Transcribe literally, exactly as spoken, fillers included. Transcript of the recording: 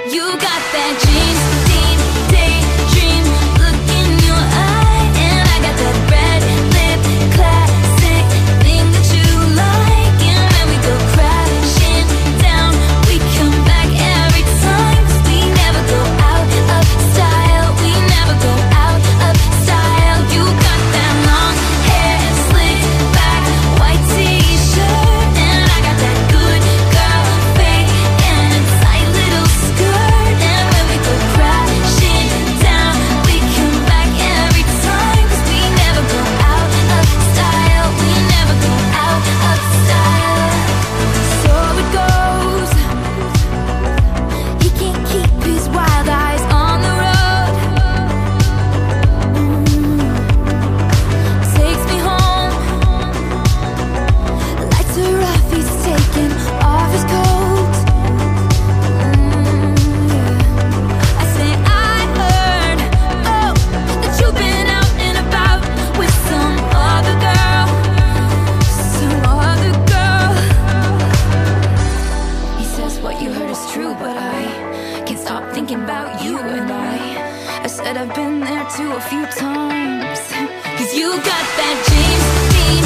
You got that dream, deep daydream look in your eye, and I got that red lip classic thing that you like. And when we go crashing down, we come back every time, 'cause we never go out of style. We never go out of style. You got that long hair, slick back, white t-shirt, and I got that good girl fade and a tight little skirt. And when we go crashing down, we come back every time, 'cause we never go out of style. We never go out of style. So it goes. He can't keep his wild eyes on the road. Mm. Takes me home. Lights are off, he's taking off his coat. Mm, yeah. I say I heard, oh, that you've been out and about with some other girl, some other girl. He says what you heard is true, but I can't stop thinking about you. And I, I said I've been there too a few times, 'cause you got that James Dean